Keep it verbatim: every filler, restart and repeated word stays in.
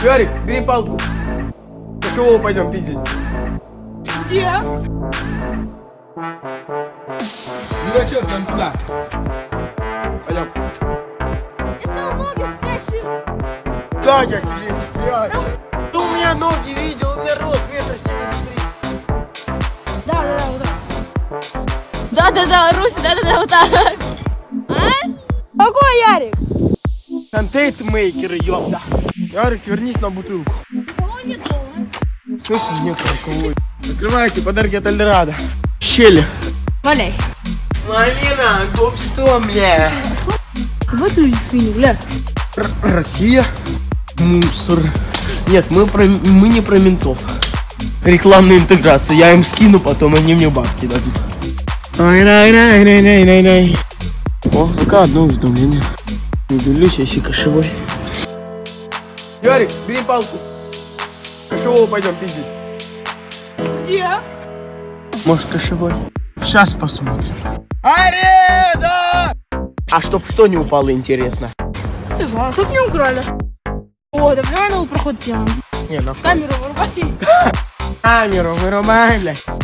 Ярик, бери палку. Кошевого пойдем пиздить. Где? Дурачок, нам туда. Пойдем. Я сказал, ноги спрячь. Да, я тебе спрячу. Ты у меня ноги видел, у меня рост метр семьдесят три. Да, да, да, вот так. Да, да, да, Русь, да, да, да, вот так. А? Какой Ярик? Контент-мейкеры, ёпта. Ярик, вернись на бутылку. Кого нет дома? В смысле нет алкоголя? Открывайте подарки от Эльдорадо. Щели. Валяй. Малина, губство мне. Вот люди свиньи, бля. Р- Россия. Мусор. Нет, мы, про, мы не про ментов. Рекламная интеграция. Я им скину, потом они мне бабки дадут. Ай-най-най-най-най-най. О, пока одно уведомление. Не делюсь, если кошевой. Ярик, бери палку. Кошевого пойдем пиздить. Где? Может, кошевой? Сейчас посмотрим. Ареда! А чтоб что не упало, интересно? Не знаю, чтоб не украли. О, да давай новый проход сделаем. Не, на Камеру вырубай. камеру вырубай, блядь.